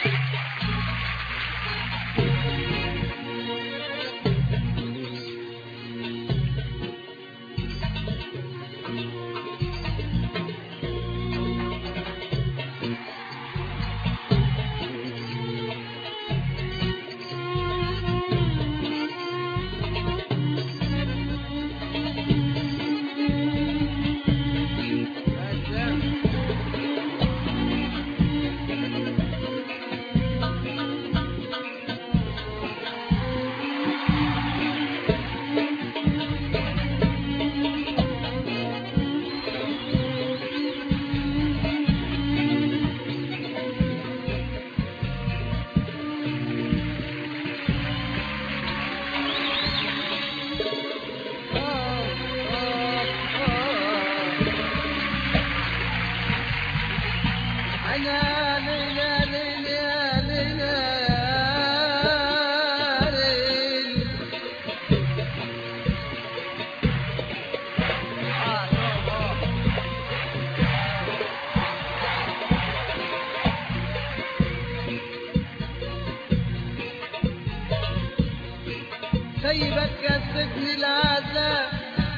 سيبك كسبني العذاب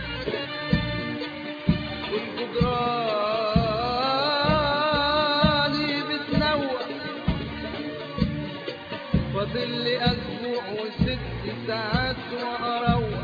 والجدراني بتنوع، فاضل لي اسبوع وست ساعات واروح.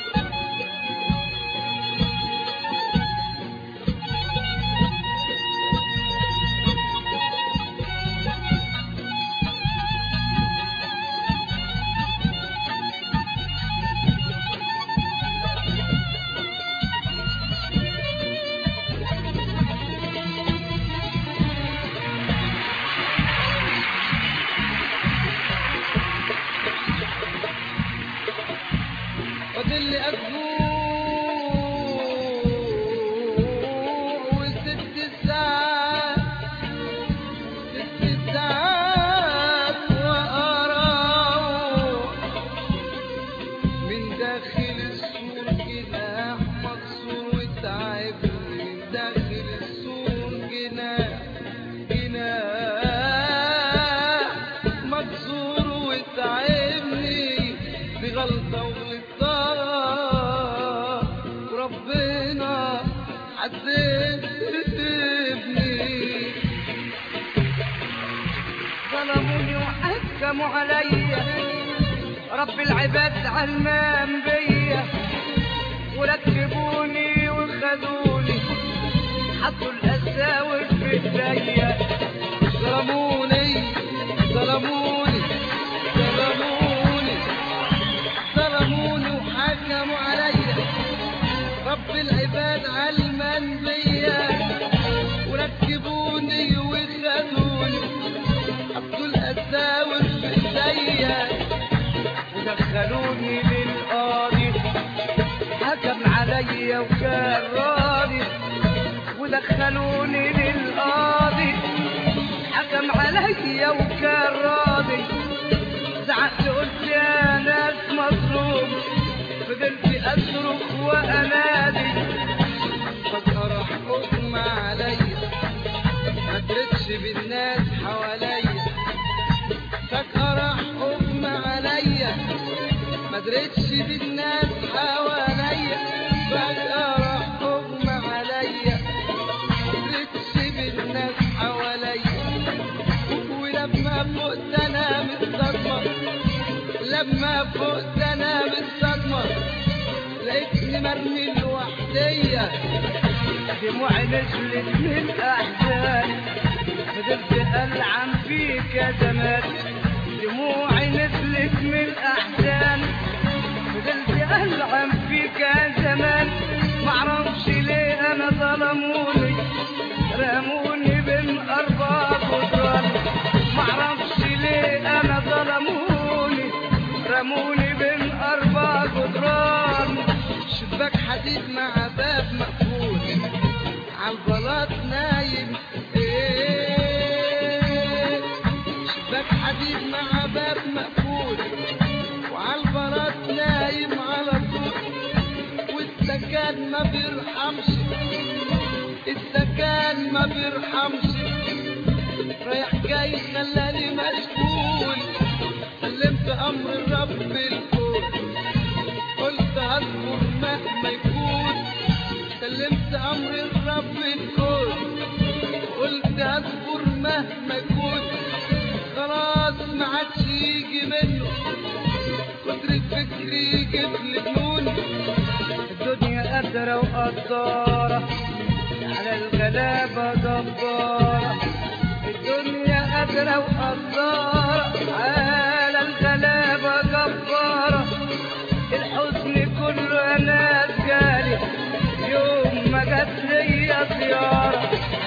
فاضل لي اسبوع وست ساعات واروح. من داخل السور جناح مكسور وتعبني، من داخل السور جناح مكسور وتعبني، دي غلطة وغلطان وربنا عذبني. ظلموني وحكموا عليا، رب العباد علمان بيا، وركبوني وخدوني حطوا القساوة في ايديا. ظلموني ظلموني ظلموني ظلموني وحكموا عليا، رب العباد علمان بيا، وركبوني وخدوني حطوا القساوة في ايديا، ودخلوني للقاضي حكم عليا وكان راضي. ودخلوني للقاضي حكم عليا وكان راضي. زعقت قلت يا ناس مظلوم، فضلت اصرخ وانادي. فجأة راح حكم عليا، ما درتش بالناس حواليا. فجأة راح حكم عليا، ما درتش بالناس حواليا. فجأة راح حكم عليا، ما درتش بالناس حواليا. ولما فقت انا من الصدمة، لما فقت انا من الصدمة، لقيتني مرمي لوحديا. دموعي نزلت من احزاني، فضلت ألعن فيك يا زمان. دموعي نزلت من احزاني، فضلت ألعن فيك يا زمان. معرفش ليه انا ظلموني، رموني بين اربع جدران. معرفش ليه انا ظلموني، رموني بين اربع جدران. شباك حديد مع باب مقفول، عالبلاط نايم شباك حديد مع باب مقفول، وعالبلاط نايم على طول. والسكان ما بيرحمش، السكان ما بيرحمش. رايح جاي خلاني مشغول، سلمت امر الرب الكون، قلت هصبر مهما يكون. سلمت امر الرب الكون، قلت هصبر مهما يكون. خلاص ما عادش يجي منه، كتر الفكر يجيب لي جنون. الدنيا قادرة وقدارة على الغلابة جبارة، الدنيا قادرة وقدارة على الغلابة جبارة. الحزن كله انا جالي يوم ما جات ليا زيارة.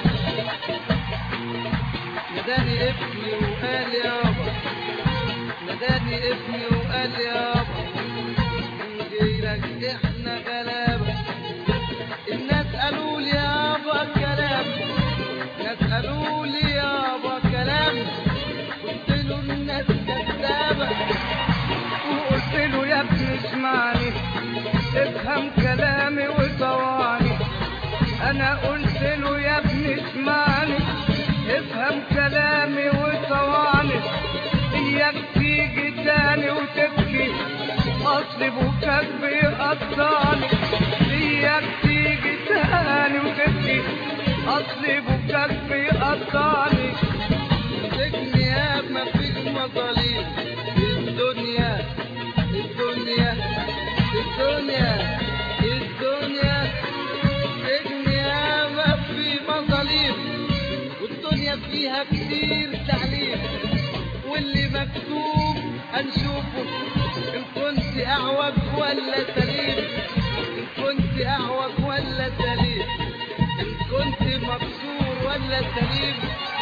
ناداني ابني وقال يابا، ناداني ابني وقال يابا، من غيرك احنا غلابة. الناس قالوا لي يابا كلام، الناس قالوا لي يابا كلام، قلت له الناس كذابة. وقلت له يا ابني اسمعني، افهم كلامي وطوعني. انا قلت له يا ابني اسمعني، افهم كلامي وطوعني. اياك تيجي تاني وتبكي، اصل بكاك بيقطعني. اياك تيجي تاني وتبكي، اصل بكاك بيقطعني. سجن ياما فيه مظاليم، الدنيا الدنيا الدنيا الدنيا سجن ياما فيه مظاليم، والدنيا فيها كتير تعليم. واللي مكتوب هنشوفه، ان كنت اعوج ولا سليم، ان كنت اعوج ولا سليم، ان كنت مكسور ولا سليم.